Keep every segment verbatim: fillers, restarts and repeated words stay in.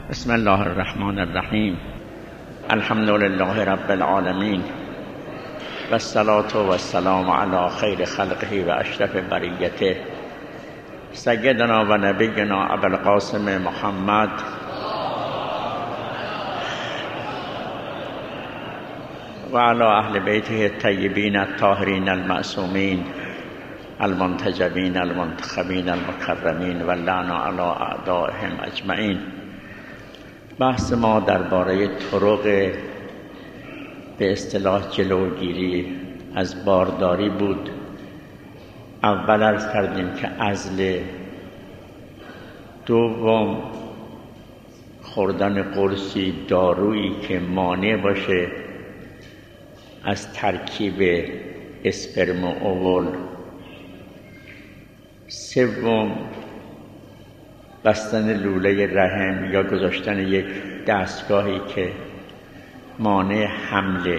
بسم الله الرحمن الرحیم. الحمد لله رب العالمین و الصلاة و السلام علی خیر خلقه و اشرف بریته سیدنا و نبینا ابوالقاسم محمد و علی اهل بیته الطیبین الطاهرین المعصومین المنتجبین المنتخبین المکرمین و لعن علی اعدائهم اجمعین. بحث ما درباره طرق به اصطلاح جلوگیری از بارداری بود. اول عرض کردیم که عزل، دوم خوردن قرصی دارویی که مانع باشه از ترکیب اسپرم و اوول، سوم بستن لوله رحم یا گذاشتن یک دستگاهی که مانع حمله،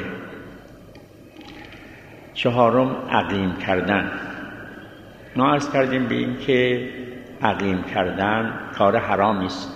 چهارم عقیم کردن. ما عرض کردیم به این که عقیم کردن کار حرامی است،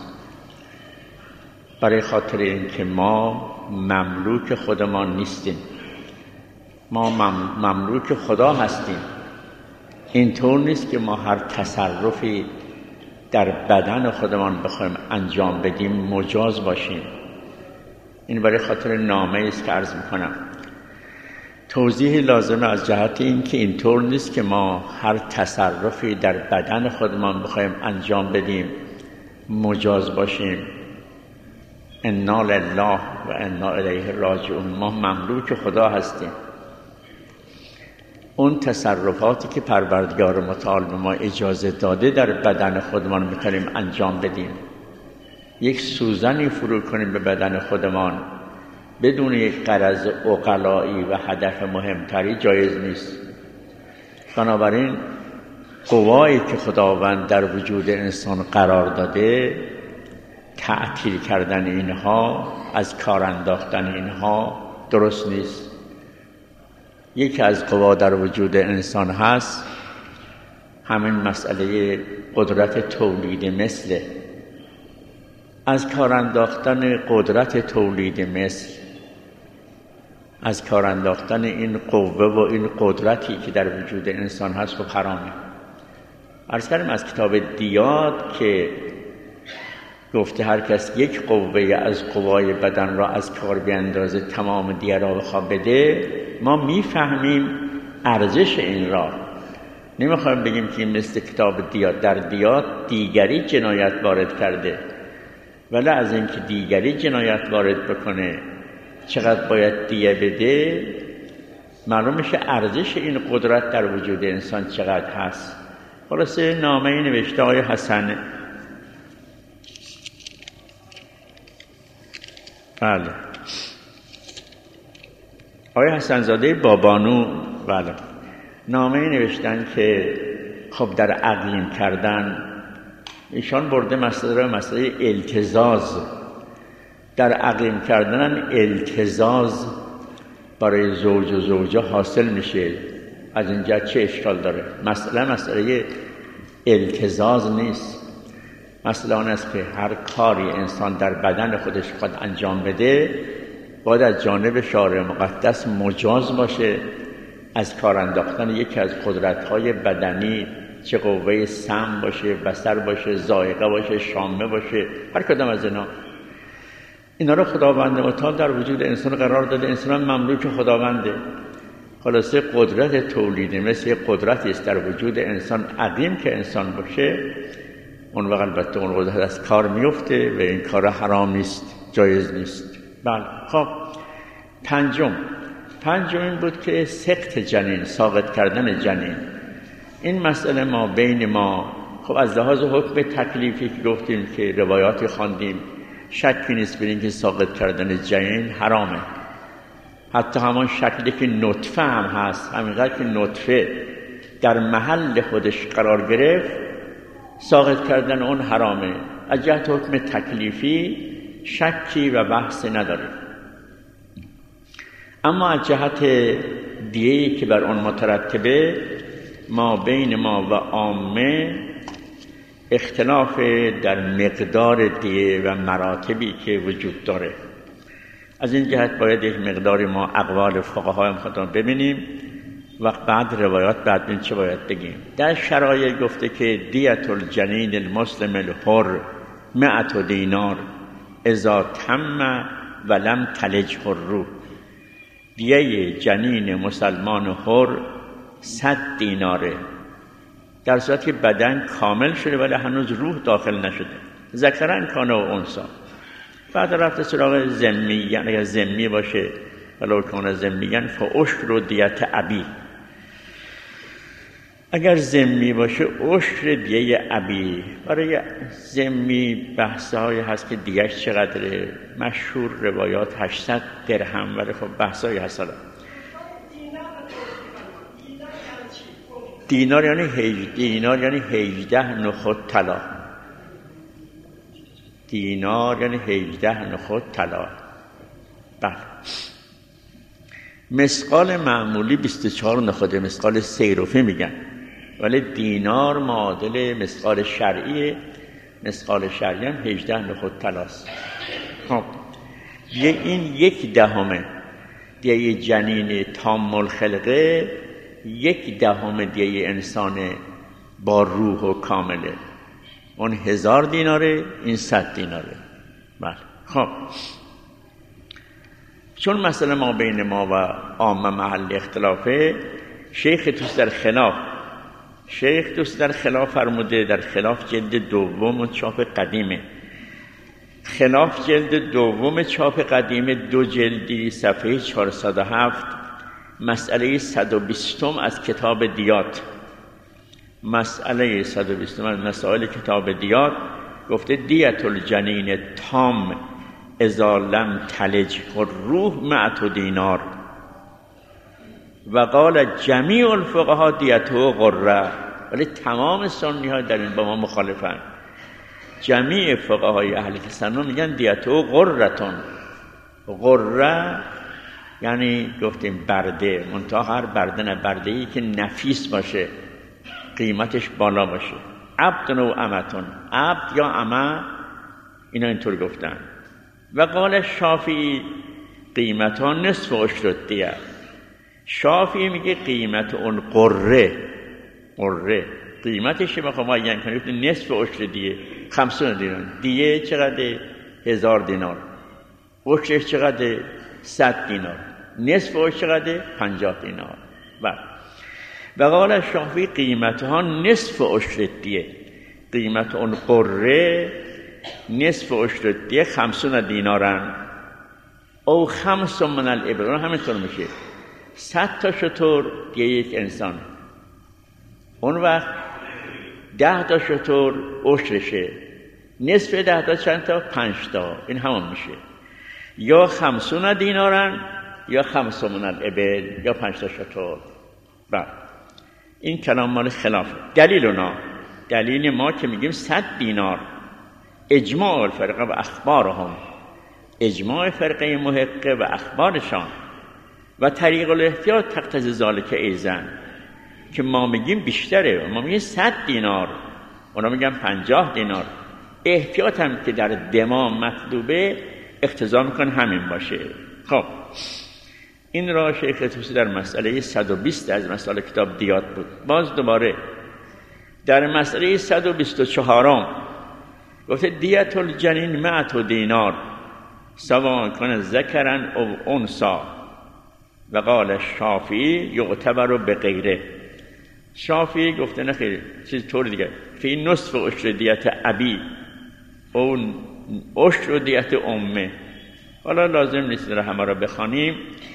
برای خاطر اینکه ما مملوک خودمان نیستیم، ما مملوک خدا هستیم. اینطور نیست که ما هر تصرفی در بدن خودمان بخوایم انجام بدیم مجاز باشیم. این برای خاطر نامه است که عرض میکنم. توضیح لازمه از جهت این که اینطور نیست که ما هر تصرفی در بدن خودمان بخوایم انجام بدیم مجاز باشیم. انا لله و انا الیه راجعون. ما مملوک خدا هستیم. اون تصرفاتی که پروردگار متعال به ما اجازه داده در بدن خودمان میتونیم انجام بدیم. یک سوزنی فرو کنیم به بدن خودمان بدون یک غرض عقلایی و هدف مهمتری جایز نیست. بنابراین قوایی که خداوند در وجود انسان قرار داده، تعطیل کردن اینها، از کار انداختن اینها درست نیست. یکی از قوا در وجود انسان هست همین مسئله قدرت تولید مثل. از کار انداختن قدرت تولید مثل، از کار انداختن این قوه و این قدرتی که در وجود انسان هست خب حرامه. عرض کردیم از کتاب دیات که گفته هر کس یک قوه از قوای بدن را از کار بیندازه تمام دیگر را بخواه بده. ما میفهمیم ارزش این را. نمیخوایم بگیم که مثل کتاب دیات، در دیات دیگری جنایت وارد کرده، ولی از اینکه دیگری جنایت وارد بکنه چقدر باید دیه بده معلوم میشه ارزش این قدرت در وجود انسان چقدر هست. خلاصه نامه نوشته آقای حسن، بله آقای حسن زاده بابانو، بله نامه نوشتن که خب در عقیم کردن ایشان برده مسئله مسئله التزاز. در عقیم کردن التزاز برای زوج و زوجه حاصل میشه. از اینجا چه اشکال داره؟ مسئله مسئله التزاز نیست. مسئله آن است که هر کاری انسان در بدن خودش خود انجام بده باید از جانب شارع مقدس مجاز باشه. از کار انداختن یکی از قدرت‌های بدنی، چه قوه سمع باشه، بصر باشه، ذائقه باشه، شامه باشه، هر کدام از اینا، اینا رو خداوند متعال در وجود انسان قرار داده. انسان مملوک خداونده. خلاصه قدرت تولید مثل قدرتی است در وجود انسان. عقیم که انسان باشه اون وقت البته اون قدرت از کار میفته و این کار حرام نیست، جایز نیست. بله خب پنجم پنجم این بود که سقط جنین، ساقط کردن جنین. این مسئله ما بین ما خب از لحاظ حکم تکلیفی که گفتیم که روایاتی خواندیم شکی نیست بر اینکه ساقط کردن جنین حرامه. حتی همان شکلی که نطفه هم هست، همینقدر که نطفه در محل خودش قرار گرفت ساقط کردن اون حرامه. از جهت حکم تکلیفی شکی و بحثی نداره. اما از جهت دیهی که بر اون مترتبه ما بین ما و عامه اختلاف در مقدار دیه و مراتبی که وجود داره. از این جهت باید یک مقداری ما اقوال فقهای خودمون ببینیم و بعد روایات بعد این چه باید بگیم. در شرایع گفته که دیت الجنین المسلم الحر مئت دینار اذا تم ولم تلج حر. دیه جنین مسلمان حر صد دیناره در صورتی که بدن کامل شده ولی هنوز روح داخل نشده، ذکرن کانه و انثی. بعد رفت سراغ ذمی، یعنی اگر ذمی باشه ولو کان ذمیاً فعشر دیت ابی. اگر ذمی باشه عشر دیه ابی. برای ذمی بحثایی هست که دیگهش چقدره، مشهور روایات هشتصد درهم، ولی خب بحثایی هست. دینار یعنی هجده دینار یعنی هجده نخود طلا. دینار یعنی هجده نخود طلا. بله. مسقال معمولی بیست و چهار نخوده، مسقال سیروفی میگن، ولی دینار معادل مسقال شرعیه. مسقال شرعی هم هجده نخود طلاست. خب دیگه این یک دهمه دیگه جنین تام الخلقه، یک دهم دیگه انسان با روح و کامله. اون هزار دیناره، این صد دیناره. بله. خب چون مثلا ما بین ما و عامه محل اختلافه، شیخ توست در خلاف شیخ توست در خلاف فرموده، در خلاف جلد دوم چاپ قدیمه. خلاف جلد دوم چاپ قدیمه، دو جلدی، صفحه چهارصد و هفت، مسئله صد و بیستم از کتاب دیات. مسئله صد و بیستم از مسائل کتاب دیات گفته دیت الجنین تام اذا لم تلج الروح مئت دینار و قال جمیع الفقها دیته غره. ولی تمام سنی ها در این با ما مخالفن. جمیع فقهای اهل سنت میگن دیته غرتون. غره یعنی گفتیم برده، منتها هر برده نه، برده ای که نفیس باشه، قیمتش بالا باشه. عبد و امتون، عبد یا امه، اینا اینطور گفتن. و قال شافعی قیمت ها نصف عشر دیه. شافعی میگه قیمت اون قره قره قیمتش بخواه معین کنید نصف عشر دیه خمسون دینار. دیه چقدر؟ هزار دینار. عشرش چقدر؟ صد دینار. نصف عشر چقدر؟ پنجاه دینار. بله. و قال شافعی قیمت ها نصف عشر دیه. قیمت اون قره نصف عشر دیه خمسون دینارن او خمس من الابل. همینطور میشه صد تا شتر دیه یک انسان. اون وقت ده تا شتر عشرشه. نصف ده تا چند تا؟ پنج تا. این همون میشه یا خمسون دینارن یا خمس من الابل یا پنج تا شتر. بله. این کلام مال خلاف. دلیل اونا، دلیل ما که میگیم صد دینار، اجماع الفرقه و اخبارهم، اجماع فرقه محقه و اخبارشان و طریق الاحتیاط تقتضی ذالک ایزن، که ما میگیم بیشتره، ما میگیم صد دینار، اونا میگن پنجاه دینار. احتیاط هم که در دمام مطلوبه اقتضا میکن همین باشه. خب این را شیخ توسی در مسئله صد و بیست از مسئله کتاب دیات بود. باز دوباره در مسئله صد و بیست و چهارم گفته دیت الجنین مئت دینار سواء کان ذکرن او انثی و قال شافعی یعتبر بغیره. شافعی گفته نه خیر، چیز طور دیگه، فی نصف عشر دیت ابی اون عشر دیت امه. حالا لازم نیست در همه را بخوانیم.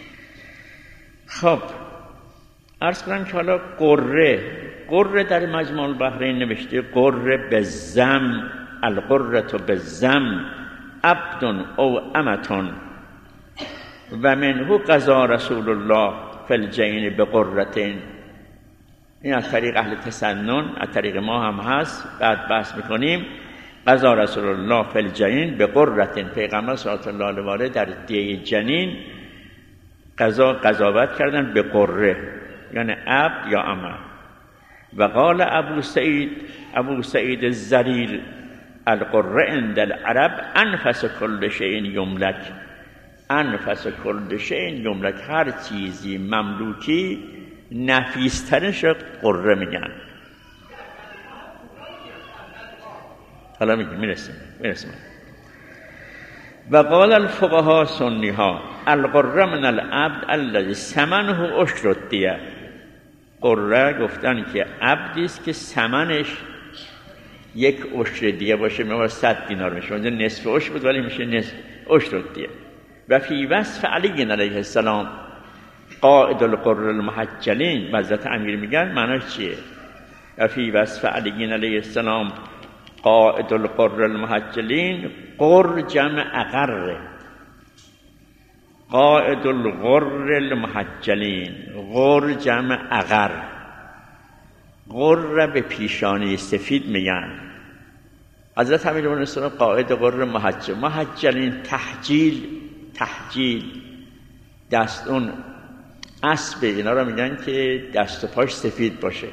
خب عرض کنم که حالا قره قره در مجموع البحرین نوشته قره به زم، القرة به زم عبد او امتون و منه قضا رسول الله فی الجنین به قرتین. این از طریق اهل تسنن، از طریق ما هم هست، بعد بحث میکنیم. قضا رسول الله فی الجنین به قرتین، پیغمبر صلی الله علیه و آله در دیه جنین قضا قضاوت کردن به قره، یعنی عبد یا امه. و قال ابو سعید ابو سعید الزریر القره عند العرب انفس کل شیء یملک، انفس کل شیء یملک، هر چیزی مملوکی نفیسترش قره میگن. حالا میگیم میرسیم میرسیم و قال الفقهاء سنی ها القره من العبد الذي ثمنه عشر الدیه. قره گفتن که عبدی است که ثمنش یک عشر دیه باشه، میشه صد دینار میشه، اونجا نصف عشر بود ولی میشه نصف عشر دیه. و فی وصف علی علیه السلام قائد القر المحجلین، حضرت امیر میگن معناش چیه؟ و فی وصف علی علیه السلام قائد القر المحجلین، قر جمع اقر، قائد القر المحجلین، قر جمع اقر، قر به پیشانی سفید میگن. حضرت امیر علیه السلام قائد قر محجل، محجلین تحجیل، تحجیل دست اون اسب اینا رو میگن که دست و پاش سفید باشه،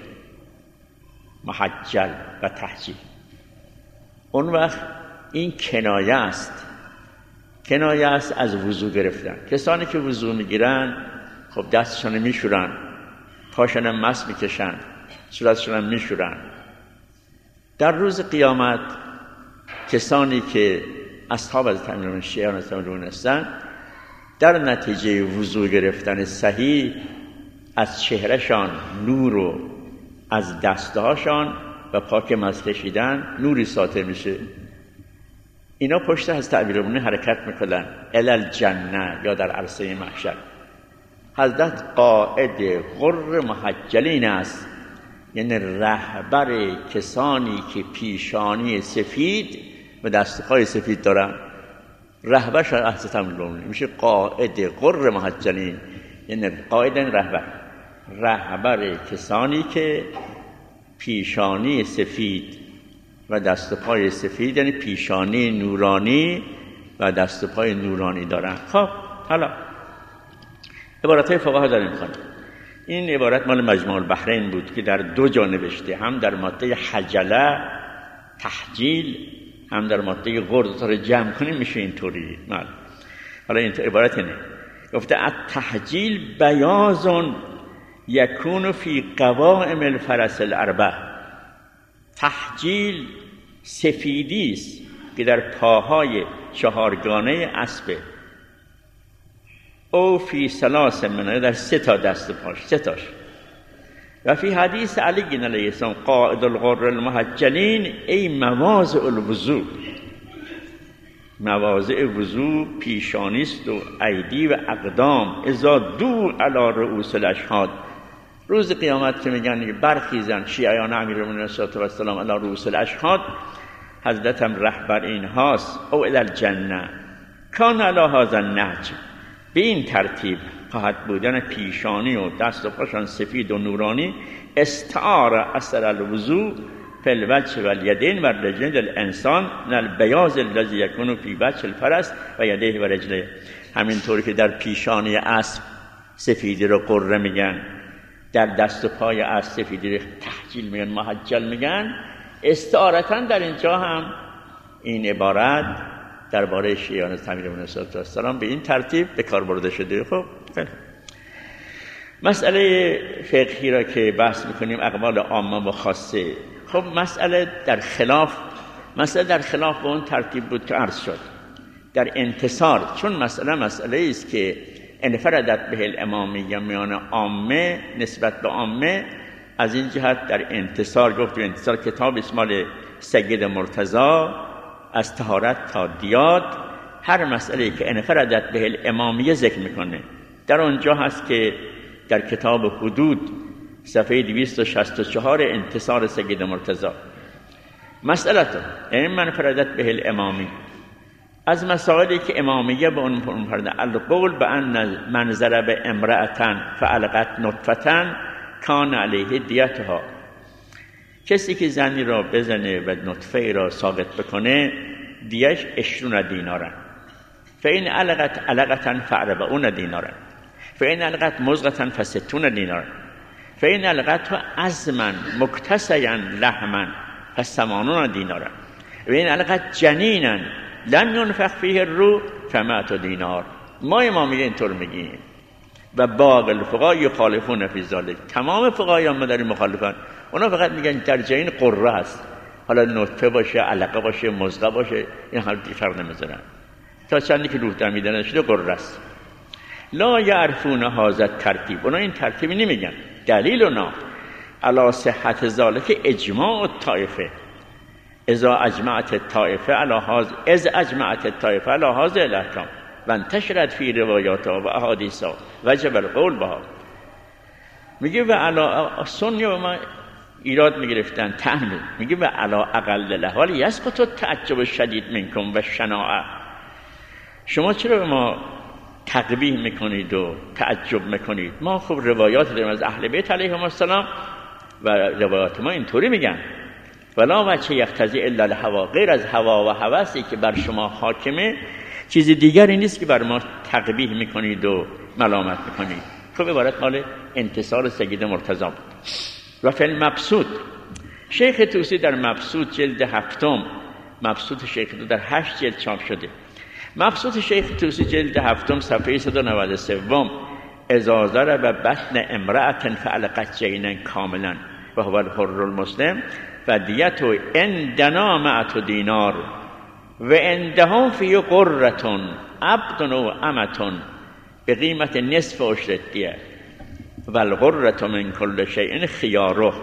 محجل و تحجیل. اون وقت این کنایه است، کنایه است از وضو گرفتن. کسانی که وضو میگیرن خب دستشون میشورن، پاشون مس میکشن، صورتشون میشورن. در روز قیامت کسانی که اصحاب از تمام شیعان از تمام هستن در نتیجه وضو گرفتن صحیح از چهرهشان نور و از دستهاشان و پاک مس کشیدن نوری ساطع میشه. اینا پشت از تعبیرمون حرکت میکنن الی الجنه یا در عرصه محشر. حضرت قائد غر محجلین است، یعنی رهبر کسانی که پیشانی سفید و دستهای سفید دارن. رهبر شاید حضرت امیرالمومنین میشه قائد غر محجلین، یعنی قائد رهبر، رهبر کسانی که پیشانی سفید و دست پای سفید، یعنی پیشانی نورانی و دست پای نورانی دارن. خب حالا عبارتهای فقها داریم میخونیم. این عبارت مال مجموع البحرین بود که در دو جا نوشته، هم در ماده حجله تحجیل، هم در ماده غرد. تا رو جمع کنیم میشه اینطوری. مال حالا این عبارت اینه، گفته التحجیل بیاض یکون فی قوائم الفرس الاربع. تحجیل سفیدی است که در پاهای چهارگانه اسب، او فی ثلاث منه، در سه تا دست پاش، سه تاش. و فی حدیث علی علیه السلام قائد الغر المحجلین ای مواضع الوضوء، مواضع وضوء پیشانیست و ایدی و اقدام، اذا دو علی رؤوس الاشهاد. روز قیامت که میگن برخیزن شیعیان امیرالمومنین علیه السلام علی رؤوس الاشهاد، حضرت هم رهبر این هاست، او الی الجنه کان علی هذا النهج. به این ترتیب خواهد بودن پیشانی و دست و پاشان سفید و نورانی، استعار اثر الوضوء فی الوجه و الیدین و رجلین الانسان من البیاض الذی یکون فی وجه الفرس و یدیه و رجلیه. همینطوری که در پیشانی اسب سفیدی رو قره میگن، در دست و پای اسب سفیدی رو تحجیل میگن، محجل میگن، استعارتا در اینجا هم این عبارت درباره شیعان امیرالمومنین علیه السلام به این ترتیب به کار برده شده. خب مسئله فقهی را که بحث میکنیم اقوال عامه و خاصه، خب مسئله در خلاف مسئله در خلاف به اون ترتیب بود که عرض شد. در انتصار، چون مسئله مسئله است که انفردت به الامامیه میان عامه نسبت به عامه، از این جهت در انتصار گفت. انتصار کتاب اسمال سید مرتضی از طهارت تا دیاد، هر مسئله که انفردت به الامامیه ذکر میکنه در اونجا هست که در کتاب حدود صفحه دویست و شصت و چهار انتصار سید مرتضی مسئله تو این منفردت به الامامی از مسائلی که امامیه به اون منفرده. القول به ان من ضرب امرأة فعلقت نطفة کان علیه دیتها، کسی که زنی را بزنه و نطفه را ساقط بکنه دیش عشرون دینارن. فین علقت علقة فاربعون دینارن، فین علقت مزغة فستون دینارن، فین القته عظما مکتسیا لحما فثمانون دینارا و این القت جنینا لم ينفخ فیه الروح فمائة دینار. ما امام میگه اینطور میگیم و باقی الفقها یخالفون فی ذلک. تمام فقهای ما در مخالفن. اونا فقط میگن در جنین قره هست، حالا نطفه باشه، علقه باشه، مضغه باشه، این حال فرق نمیذارن. تا چندی که روح دمیده نشده قره است. لا یعرفون هذا ترتیب. اونا این ترتیبی نمیگن. دلیل اونا علی صحت ذلک اجماع الطائفه. اذا اجمعت الطائفه علی هذا اذ اجمعت الطائفه علی هذا الاحکام و انتشرت فی روایاتها و احادیثها وجب القول بها. میگه و علی سنی و ما ایراد میگرفتن تحمیل. میگه و علی اقل الاحوال یسقط التعجب شدید منکم و شناعه. شما چرا به ما تقبیح میکنید و تعجب میکنید؟ ما خب روایات داریم از اهل بیت علیهم السلام و روایات ما اینطوری میگن ولا وجه یقتضی الا الهوا. غیر از هوا و هوسی که بر شما حاکمه چیز دیگری نیست که بر ما تقبیح میکنید و ملامت میکنید. خب عبارت مال انتصار سید مرتضی بود. و فی المبسوط شیخ طوسی در مبسوط جلد هفتم، مبسوط شیخ طوسی در هشت جلد چاپ شده. مبسوط شیخ طوسی جلد هفتم صفحه صد و نود و سه اذا ضرب بطن امرأة فعلقت جینا کاملا و هو الحر المسلم فدیته عندنا مئة دینار و عندهم فی قرة عبد و امة به قیمت نصف عشر الدیه و القرة من کل شیء خیاره.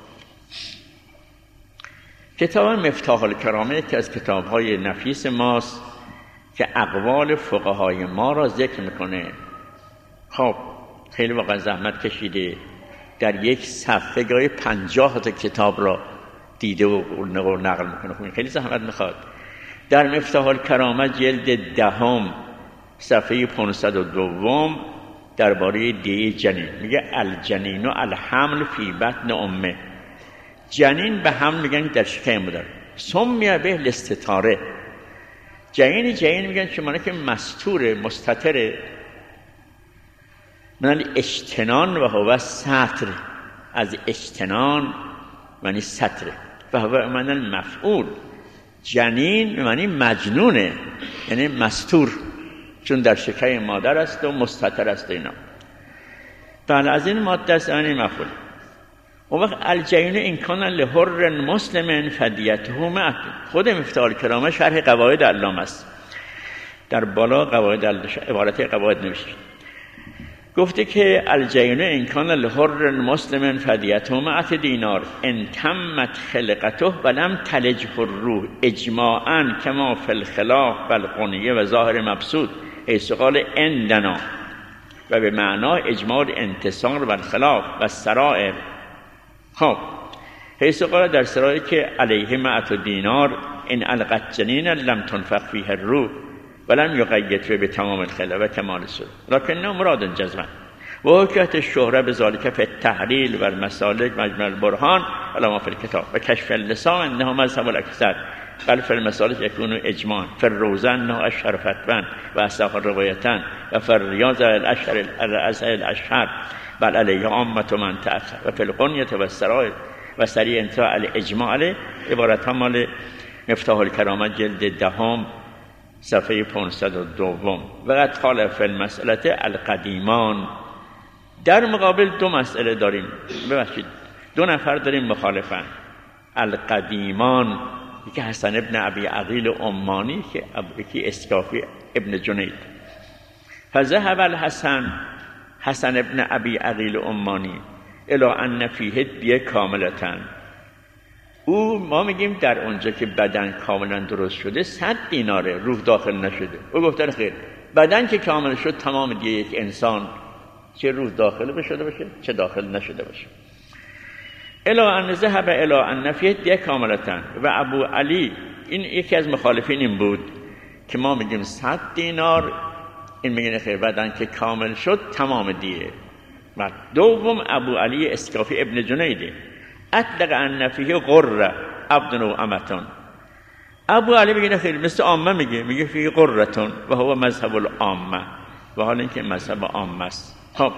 کتاب مفتاح الکرامه که از کتاب‌های نفیس ماست که اقوال فقهای ما را ذکر میکنه. خب خیلی واقعا زحمت کشیده در یک صفحه گاهی پنجاه تا کتاب را دیده و نقل میکنه. خب خیلی زحمت میخواد. در مفتاح الکرامه جلد دهم صفحه پانصد و دو درباره دی جنین میگه الجنین و الحمل فی بطن امه. جنین به حمل میگن در شکم مادر. سمیه به الاستتاره. جنین جنین میگن شما که مستوره مستتره من اجتنان و هو ستر. از اجتنان معنی ستره و هو معنی مفعول. جنین معنی مجنونه یعنی مستور چون در شکم مادر است و مستتر است. اینا بله از این ماده است یعنی مفعول. اون وقت الجنین این کان لحر مسلم فدیته مئة. خود مفتاح الکرامه شرح قواعد علامه است. در بالا قواعد عبارت قواعد نوشته گفته که الجنین این کان لحر مسلم فدیته مئة دینار ان تمت خلقته ولم تلجه الروح اجماعا کما فی الخلاف والقنیه و ظاهر مبسوط حیث قال عندنا و به معنای اجماع انتصار و الخلاف و السرائر. خب حیث قال در سرایی که علیه مئة دینار ان القت جنین لم تنفخ فیه الروح ولم یقید به تمام الخلا و کمال السر لکن مراد جزما و حکایت الشهره بذالک فی التحلیل و المسالک مجمع البرهان علما فی الکتاب و کشف اللسان انه مذهب الاکثر بل فی المسالک یکون اجماع فی الروزه انه اشهر فتوا و اصح روایتا و فی الریاض الاشهر الاشهر بل علیه عامه من تأخر و فی القنیه و السرائر و سریع انتهاء الاجماع علیه. عبارت ها مال مفتاح الکرامه جلد دهم صفحه پانصد و دو. و قد خالف المسئله القدیمان. در مقابل دو مسئله داریم، ببخشید دو نفر داریم مخالفن. القدیمان یکی حسن ابن ابی عقیل عمانی که یکی اسکافی ابن جنید. فذهب الحسن حسن ابن ابی عقیل عمانی الی ان فیه دیه کاملتن. او ما میگیم در اونجا که بدن کاملا درست شده صد دیناره، روح داخل نشده. او گفته خیر بدن که کامل شد تمام دیگه یک انسان چه روح داخل بشده باشه چه داخل نشده باشه. الا ان ذهب الا ان فیه دیه کاملتن. و ابو علی این یکی از مخالفین این بود که ما میگیم صد دینار، این میگه خیر بدن که کامل شد تمام دیه. و دوم ابو علی اسکافی ابن جنیده اطلق ان فیه قره عبد و امتون. ابو علی میگه خیر مثل عامه میگه میگه فیه قرتون و هو مذهب العامه و حال اینکه مذهب عامه است. خب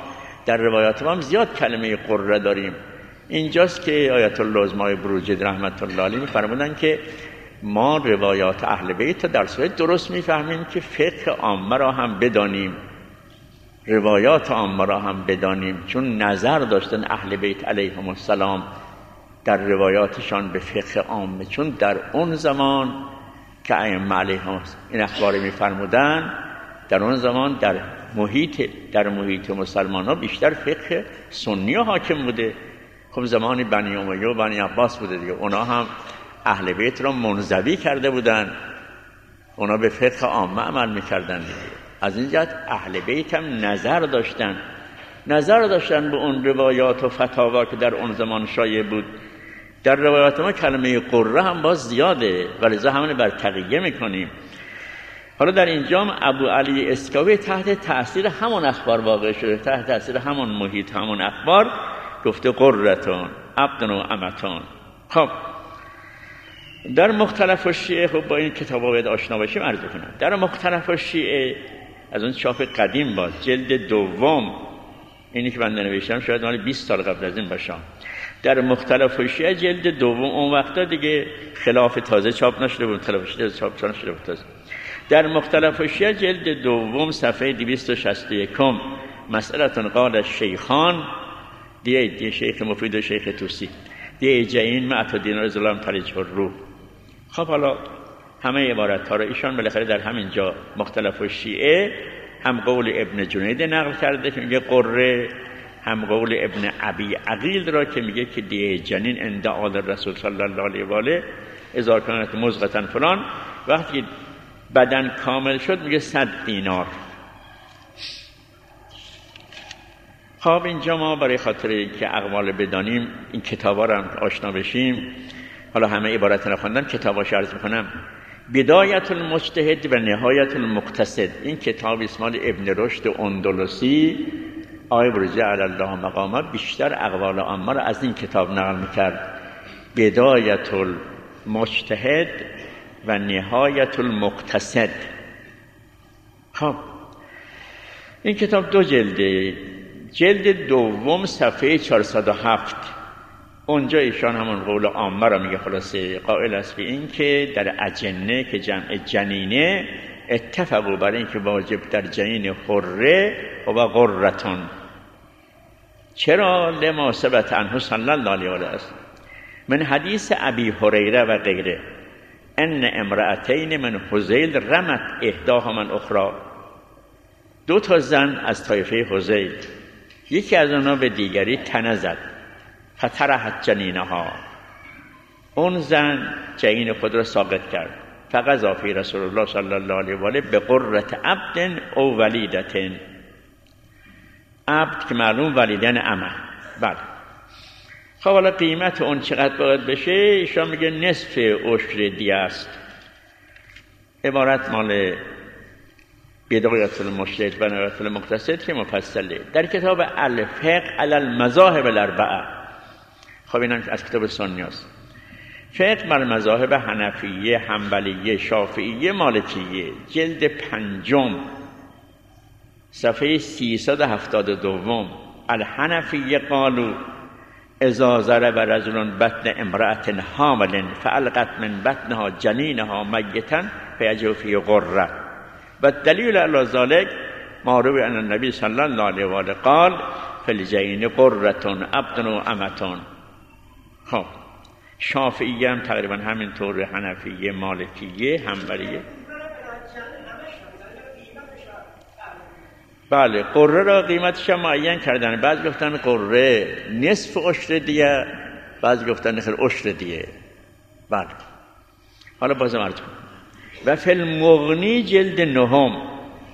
در روایات ما هم زیاد کلمه قره داریم. اینجاست که آیت الله عظمای بروجرد رحمت الله علیه می‌فرمودند که ما روایات اهل بیت در صورت درست میفهمیم که فقه عامه را هم بدانیم، روایات عامه را هم بدانیم، چون نظر داشتن اهل بیت علیهم السلام در روایاتشان به فقه عامه، چون در اون زمان که ائمه علیهم این اخبار میفرمودن، در اون زمان در محیط در محیط مسلمان ها بیشتر فقه سنی حاکم بوده. خب زمان بنی امیه و بنی عباس بوده دیگه، اونا هم اهل بیت را منزوی کرده بودن، اونا به فقه عامه عمل میکردن دیگه. از این جهت اهل بیت هم نظر داشتن نظر داشتن به اون روایات و فتاوا که در اون زمان شایع بود. در روایات ما کلمه قره هم باز زیاده و لذا همون بر تقیه میکنیم. حالا در اینجا ابو علی اسکاوی تحت تأثیر همون اخبار واقع شده، تحت تأثیر همون محیط همون اخبار گفته قرتون عبد و امتون. خب در مختلف الشیعه، خب با این کتاب باید آشنا باشیم عرض کنم. در مختلف الشیعه از اون چاپ قدیم باز جلد دوم، اینی که من نوشتم شاید مال بیست سال قبل از این باشه، در مختلف الشیعه جلد دوم، اون وقتا دیگه خلاف تازه چاپ نشده بود، خلاف شده چاپ نشده بود تازه. در مختلف الشیعه جلد دوم صفحه دویست و شصت و یک مسئلتون قال الشیخان دیه دیه شیخ مفید و شیخ توسی دیه جعین معت و دینار ظلام تلیج رو. خب حالا همه عبارت ها رو ایشان بالاخره در همین جا مختلف الشیعه هم قول ابن جنید نقل کرده که میگه قره، هم قول ابن ابی عقیل را که میگه که دیه جنین عند آل رسول صلی الله علیه و آله اذا کانت مزغة فلان، وقتی بدن کامل شد میگه صد دینار. خب اینجا ما برای خاطر اینکه اقوال بدانیم این کتابا رو هم آشنا بشیم، حالا همه عبارت رو خوندم، کتاباش عرض میکنم. بدایت المجتهد و نهایت المقتصد، این کتاب اسمال ابن رشد اندلسی، آقای بروجرد علی الله مقامه بیشتر اقوال عامه رو از این کتاب نقل میکرد. بدایت المجتهد و نهایت المقتصد. خب این کتاب دو جلده، جلد دوم صفحه چهارصد و هفت، اونجا ایشان همون قول عامه را میگه. خلاصه قائل است به این که در اجنه که جمع جنینه اتفقوا برای این که واجب در جنین حره و قرتون. چرا؟ لما ثبت عنه صلی الله علیه و آله است من حدیث ابی هریره و غیره ان امرأتین من حذیل رمت احداهما من اخرى، دو تا زن از طایفه حذیل یکی از آنها به دیگری تنه زد، فطرحت جنینها، اون زن جنین خود را ساقط کرد. فقضا فی رسول الله صلی الله علیه و آله به قرة عبد او ولیدة، عبد که معلوم ولیدن امه. بله. خب حالا قیمت اون چقدر باید بشه؟ ایشان میگه نصف عشر دیه است. عبارت مال بدایت المجتهد و نهایت المقتصد که مفصله در کتاب الفقه علی المذاهب الاربعه. خب اینم از کتاب سنی است. فقه بر مذاهب حنفیه، حنبلیه، شافعیه، مالکیه، جلد پنجم صفحه سیصد و هفتاد و دو. الحنفیه قالوا اذا ضرب رجل بطن امرأة حامل فالقت من بطنها جنینها میتا فیجب فیه قره، و دلیل علی ذلک ما روی ان النبی صلی الله علیه و آله قال فی الجنین قرة عبد و امة. خب شافعیه هم تقریبا همین طور، حنفیه، مالکیه، حنبلیه. بله قره را قیمتش هم معین کردن، بعضی گفتن قره نصف عشر دیه، بعضی گفتن خیلی عشر دیه. بله حالا بازم عرض کنم. و فی المغنی جلد نهم،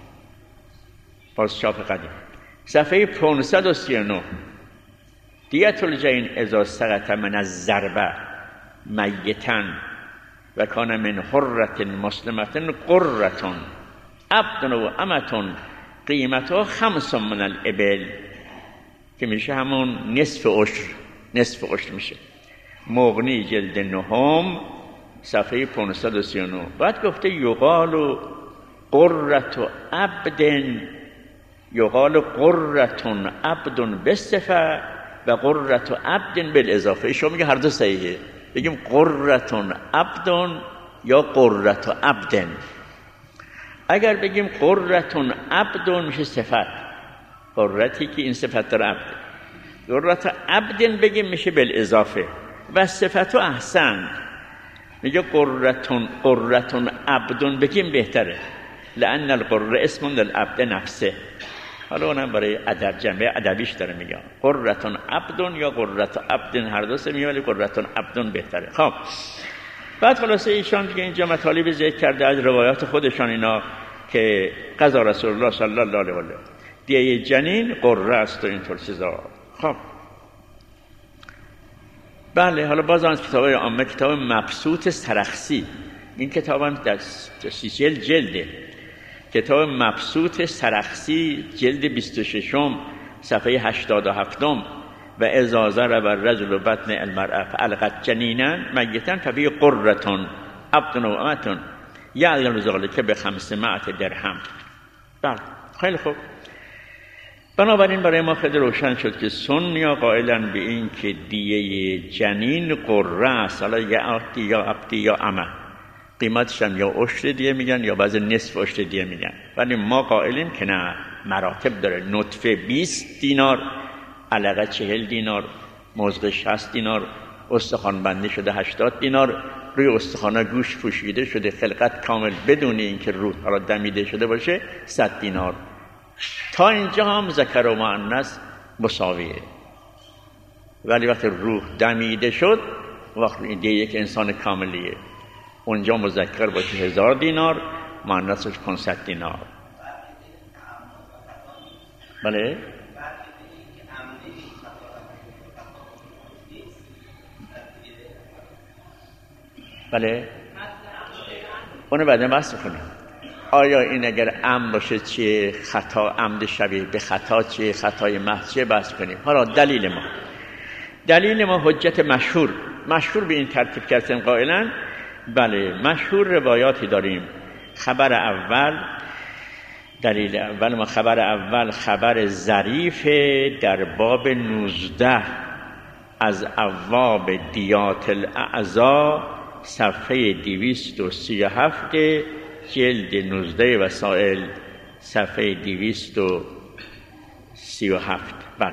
باز چاپ قدیم، صفحه پانصد و سی و نه، دیت الجنین اذا سقط من الضربه میتا و کان من حرة مسلمة قرة عبد و امة قیمتها خمس من الابل، که میشه همون نصف عشر، نصف عشر میشه. مغنی جلد نهم صفحه پانصد و سی و نه. بعد گفته یقال قرة عبد یقال قرة عبد بالصفه و قرة عبد بالاضافه. شما میگه هر دو صحیحه، بگیم قرة عبد یا قرة عبد. اگر بگیم قرة عبد میشه صفت، قرتی که این صفت داره عبد. قرة عبد بگیم میشه بالاضافه و صفت احسن. میگه قرة قرة عبد بگیم بهتره، لأن القرة اسم للعبد نفسه. حالا اونم برای ادب جنبه ادبیش داره میگه قرة عبد یا قرة عبد، هر دو سه میگه ولی قرة عبد بهتره. خب بعد خلاصه ایشان دیگه اینجا مطالب ذکر کرده از روایات خودشان اینا که قضا رسول الله صلی الله علیه و آله دیه جنین قره است و اینطور چیزا. خب بله، حالا باز آن کتاب عامه کتاب مبسوط سرخسی، این کتاب هم در سی جلده، کتاب مبسوط سرخسی جلد بیست و شش صفحه هشتاد و هفت و اذا ضرب الرجل بطن المرأة فألقت جنینا میتا ففیه قرة عبد و امة یعدل ذلک بخمسمائة درهم. بله خیلی خوب. بنابراین برای ما خیلی روشن شد که سنیا قائلن به این که دیه جنین قره است، حالا یا عبدی یا عبدی یا امه، قیمتش هم یا عشر دیه میگن یا بعضی نصف عشر دیه میگن، ولی ما قائلیم که نه، مراتب داره. نطفه بیست دینار، علقه چهل دینار، مزغ شصت دینار، استخوان بندی شده هشتاد دینار، روی استخوان گوش پوشیده شده خلقت کامل بدون اینکه روح حالا دمیده شده باشه صد دینار. تا اینجا هم ذکر و مؤنث مساویه، ولی وقتی روح دمیده شد وقت این دیگه یک انسان کاملیه، اونجا مذکر باشه هزار دینار، مؤنثش پانصد دینار. بله بله اونو بعدا بحث کنیم. آیا این اگر عمد باشه چیه، خطا عمد شبیه به خطا چیه، خطای محض چیه، بحث کنیم. حالا دلیل ما دلیل ما حجت مشهور مشهور به این ترتیب کردن قائلن. بله مشهور روایاتی داریم. خبر اول، دلیل اول ما خبر اول خبر ظریف در باب نوزده از ابواب دیات الاعضا صفحه دویست و سی و هفت جلد نوزده وسائل صفحه دویست و سی و هفت. بله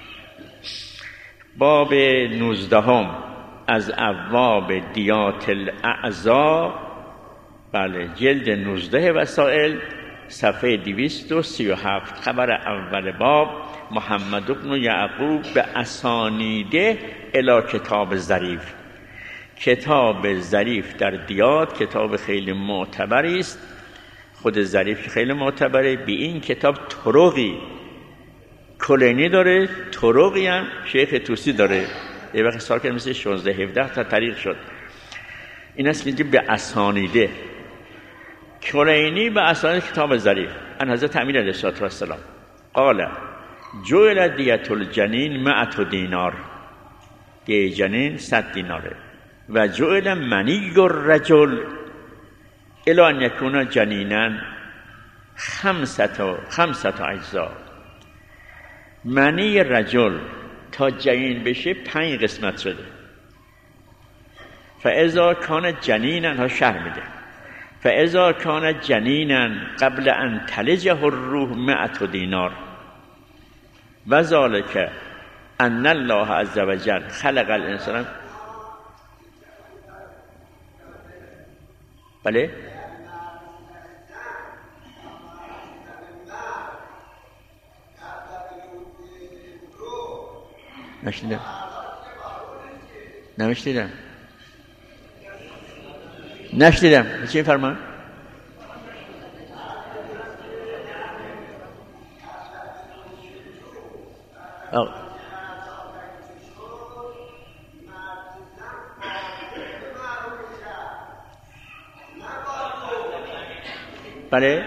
باب نوزدهم از ابواب دیات الاعضا، بله جلد نوزده وسائل صفحه دویست و سی و هفت. خبر اول باب محمد بن یعقوب به اسانیده الی کتاب ظریف. کتاب ظریف در دیات کتاب خیلی معتبری است، خود ظریف خیلی معتبره. به این کتاب طرقی کلینی داره، طرقی هم شیخ توسی داره، یه وقت سال که مثل شانزده هفده تا طریق شد. این است که به اسانیده کلینی به اسانید کتاب ظریف ان حضرت امیر علیه السلام قال جعل دیت الجنین مئة دینار، دیه جنین صد دیناره. و جعل منی الرجل الی ان یکون جنینا خمسة خمسة اجزا. منی رجل تا جنین بشه پنج قسمت شده. فاذا کان جنینا، ها شرح میده، فاذا کان جنینا قبل ان تلجه الروح مئة دینار و ذلك ان الله عز وجل خلق الانسان. بله نشنیدم نشنیدم نشنیدم چی فرمان؟ آه. بله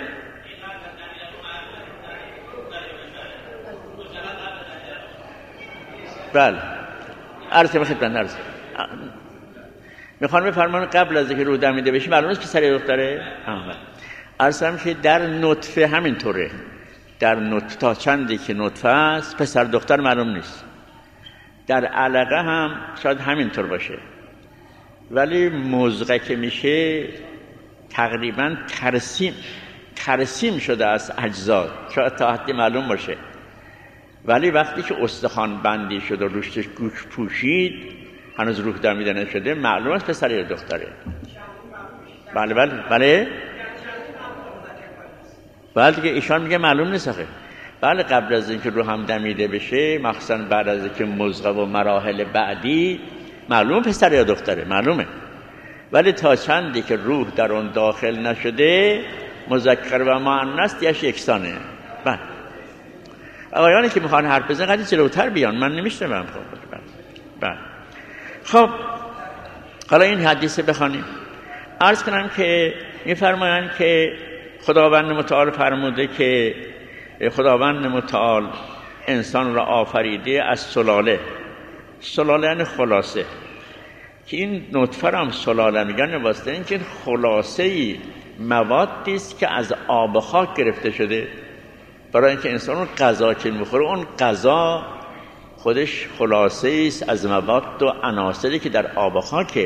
بله عرض به خدمت عرض میخوان بفرمان قبل از اینکه رو دمیده بشه معلومه که سر دختره عرضم که در نطفه همینطوره، در نطفه تا چندی که نطفه است پسر دختر معلوم نیست. در علقه هم شاید همینطور باشه، ولی مضغه که میشه تقریبا ترسیم ترسیم شده از اجزا، شاید تا حدی معلوم باشه، ولی وقتی که استخوان بندی شد و روشش گوش پوشید هنوز روح دمیده نشده، معلوم است پسر یا دختره. بله بله بله بله دیگه ایشان میگه معلوم نیست آخه. بله قبل از اینکه روح هم دمیده بشه، مخصوصا بعد از اینکه مضغه و مراحل بعدی، معلوم پسر یا دختره معلومه، ولی تا چندی که روح در اون داخل نشده مذکر و مؤنث دیش یکسانه. بله آقایانی که میخوان حرف بزنن قدی جلوتر بیان، من نمیشنوم. خب بله خب حالا این حدیث بخوانیم. عرض کنم که میفرمایند که خداوند متعال فرموده که خداوند متعال انسان را آفریده از سلاله. سلاله یعنی خلاصه، که این نطفه را هم سلاله میگن واسه این که خلاصه موادی است که از آب خاک گرفته شده. برای اینکه انسان اون غذا که میخوره، اون غذا خودش خلاصه است از مواد و عناصری که در آب خاک.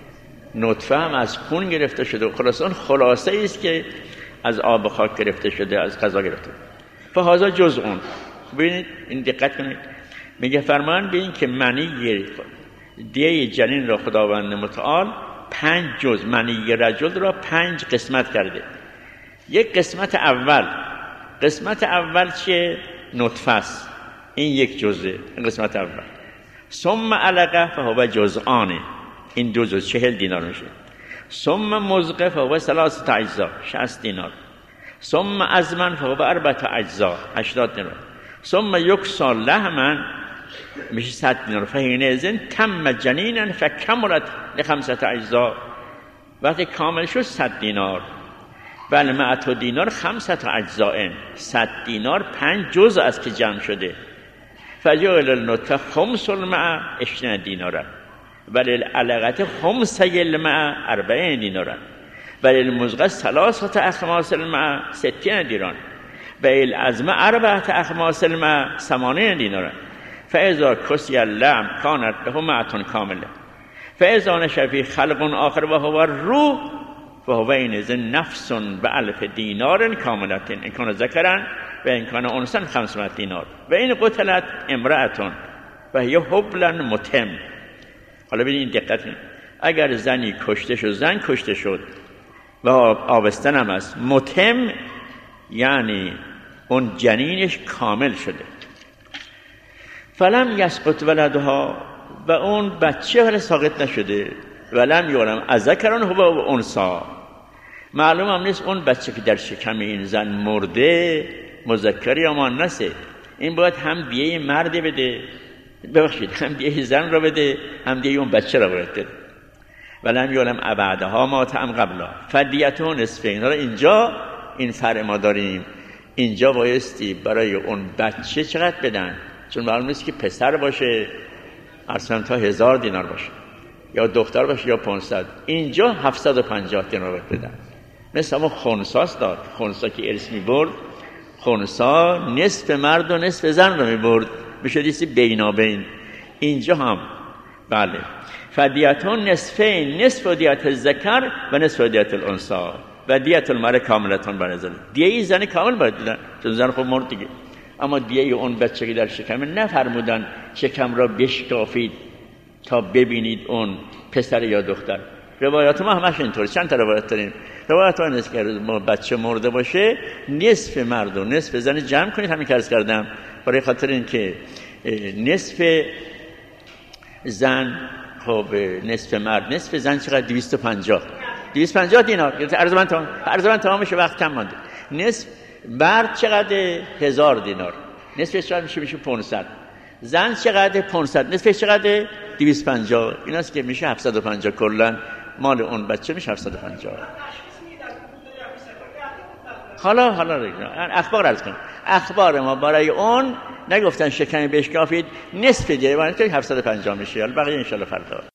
نطفه هم از خون گرفته شده، خلاصه اون خلاصه است که از آب خاک گرفته شده، از غذا گرفته. فهذا جزء اون. ببینید این دقت کنید، میگه فرمان به این که منی دیه جنین را خداوند متعال پنج جز، منی رجل را پنج قسمت کرده. یک قسمت اول، قسمت اول چیه؟ نطفه است، این یک جزه، این قسمت اول. ثم علقه فهو جزءانه، این دو جز چهل دینار میشه. ثم مضغه فهو ثلاثه اجزا، شصت دینار. ثم عظما فهو اربعه اجزا، هشتاد دینار. ثم یکسى لحما میشه صد دینار. فحینئذ تم جنینا فکملت لخمسه اجزا، وقتی کامل شد صد دینار. بله مئة دینار خمسه اجزاء، صد دینار پنج جزء است که جمع شده. فجعل النطفه خمس المئة عشرین دینارا، ولی العلقه خمسه المئة اربعین دینارا، ولی المضغه ثلاثه اخماس المئة ستین دینار، ولی العظم اربعه اخماس المئة ثمانین دینارا. فاذا کسی اللحم کانت له مئة کامله، فاذا نشأ فی خلق آخر وهو الروح فهو حینئذ نفس بألف دینار کاملة ان کان ذکرا و ان کان انثی خمسمائة دینار و این قتلت امرأة و هی حبل متم. حالا ببینید دقت کنید، اگر زنی کشته شد، زن کشته شد و آبستن هم است، متم یعنی اون جنینش کامل شده. فلم یسقط ولدها، و اون بچه ولی ساقط نشده. ولم یعلم اذکرن هو و انثی، معلوم هم نیست اون بچه که در شکم این زن مرده مذکر یا مؤنثه. این باید هم دیه مرد بده، ببخشید هم دیه زن را بده، هم دیه اون بچه را باید بده. ولم یعلم ابعدها مات ام قبلا فدیته نصف. اینا را اینجا این فرع ما داریم، اینجا بایستی برای اون بچه چقدر بدن، چون معلوم نیست که پسر باشه اصلا تا هزار دینار باشه یا دختر باشه یا پانصد، اینجا هفتصد و پنجاه دینار باید بدن. مثل همون خنثاست داد، خنثا که ارث می برد، خنثا نصف مرد و نصف زن رو می برد، میشه دیسی بینابین. اینجا هم بله فدیتون نصفین، نصف دیت الذکر و نصف دیت الانثی و دیت المرء کاملتون بنظر. دیه زن کامل باید بدن، چون زن خب مرد دیگه. اما دیه اون بچه که در شکم نفرمودن شکم را بشکافید تا ببینید اون پسر یا دختر. روایات ما همش اینطوره، چند تا روایت داریم. روایت ها نیست که ما بچه مرده باشه نصف مرد و نصف زن جمع کنید، همین که عرض کردم، برای خاطر این که نصف زن خب نصف مرد نصف زن چقدر؟ دویست و پنجاه دویست و پنجاه دینار. عرض من تمام عرض من تمام میشه، وقت کم مونده. نصف مرد چقدر؟ هزار دینار. نصفش چقدر میشه؟ میشه پانصد. زن چقدر؟ پانصد. نصفش چقدر؟ دویست و پنجاه. ایناست که میشه هفتصد و پنجاه. کلا مال اون بچه میشه هفتصد و پنجاه. حالا حالا اخبار عرض کنم، اخبار ما برای اون نگفتن شکمی بشکافید نصف دیگه، ولی هفتصد و پنجاه میشه. حالا بقیه ان شاء الله فردا.